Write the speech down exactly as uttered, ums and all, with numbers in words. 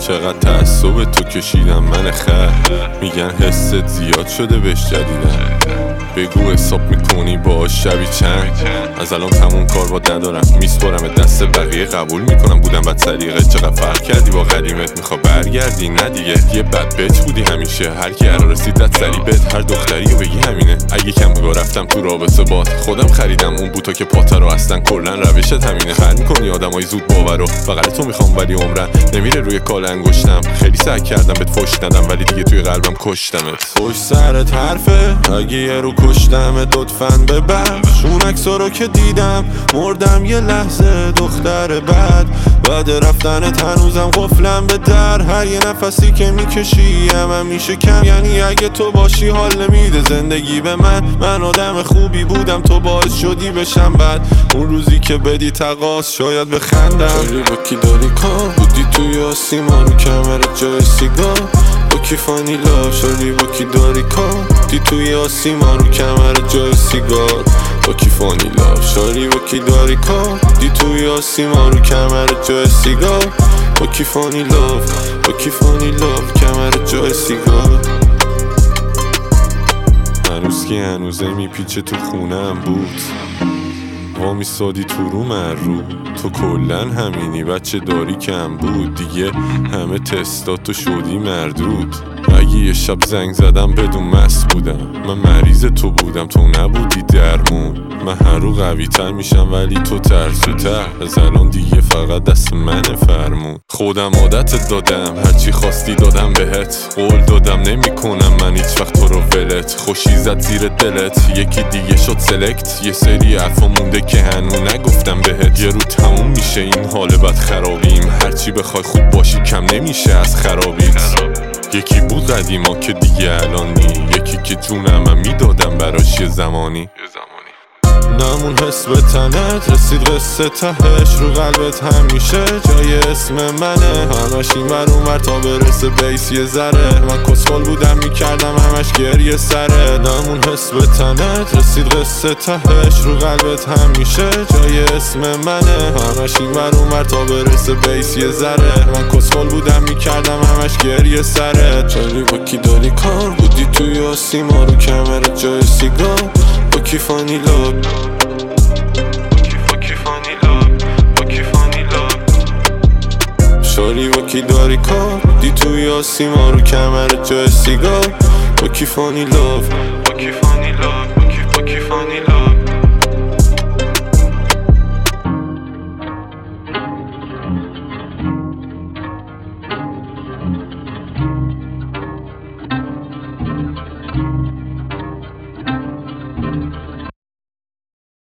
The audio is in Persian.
چقدر تعصب تو کشیدم من خر. میگن حست زیاد شده بهش جدیدم. بگو حساب میکنی با شبی چند؟ از الان تموم کار با ندارم، میسپارم دست بقیه، قبول میکنم بودم بد سلیقه. چقدر فرق کردی با قدیمت، میخوا برگردی؟ نه دیگه، یه بد بچ بودی همیشه. هر کی قرار رسید رد سری بهت، هر دختری رو بگی همینه. اگه کم بگا رفتم تو رابطه باد، خودم خریدم اون بوتا که پاتا رو، اصلا کلا روشت همینه. خر میکنی آدمای زود باورو، بغل تو میخوام ولی عمرن نمیره روی کال انگشتم. خیلی سعی کردم بهت فوش ندم ولی دیگه توی قلبم کشتمت. فوش سرت حرفه، اگه یه رو کشتم لطفاً ببخش. اون عکسا رو که دیدم مردم یه لحظه، دختر بد. بعد رفتنت هنوزم قفلم به در. هر یه نفسی که میکشی هم میشه کم، یعنی اگه تو باشی حال نمیده زندگی به من. من آدم خوبی بودم، تو باعث شدی بشم بد. اون روزی که بدی تقاص شاید بخندم. خیلی با کی داری کار بودی توی آسیما، رو کمرت جای سیگار. با کی فانی لاف شدی، با کی داری کار دی توی آسیما، رو کمرت جای سیگار. با کی فانی لاف شدی، با کی داری کار دی توی آسیما، رو کمرت جای سیگار. با کی فانی لاف، با کی فانی لاف، کمرت جای سیگار. هنوز که هنوزه میپیچه تو خونم بود، وامی سادی تو رو من رو. تو کلن همینی، بچه داری کم بود دیگه، همه تستاتو شدی مردود. اگه یه شب زنگ زدم بدون مست بودم، من مریض تو بودم تو نبودی درمون. من هر رو قوی تر میشم ولی تو ترسوتر، از الان دیگه فقط دست منه فرمون. خودم عادتت دادم، هرچی خواستی دادم بهت. قول دادم نمی کنم من هیچ وقت تو رو ولت. خوشی زد زیر دلت، یکی دیگه شد سلکت. یه سری حرفا مونده که هنو نگفتم بهت. یه رو تموم میشه این حال بد خرابیم، هرچی بخوای خوب باشی کم نمیشه از خرابیت. یکی بود قدیما که دیگه الان نی، یکی که جونم هم میدادم براش یه زمانی. نمون حس به تنت رسید قصه تهش، رو قلبت همیشه جای اسم منه. همش این ور اون ور تا برسه بیس یه ذره. من کسخل بودم میکردم همش گریه سره. نمون حس به تنت رسید قصه تهش، رو قلبت همیشه جای اسم منه. همش این ور اون ور تا برسه بیس یه ذره. من کسخل بودم میکردم همش گریه سره. چلی با کی داری کار بودی توی آسیما، رو کمرت جای سیگار. با کی فانی لاف، شاری با کی داری کار دی توی آسیما، رو کمرت جای سیگار. با کی فانی لاف.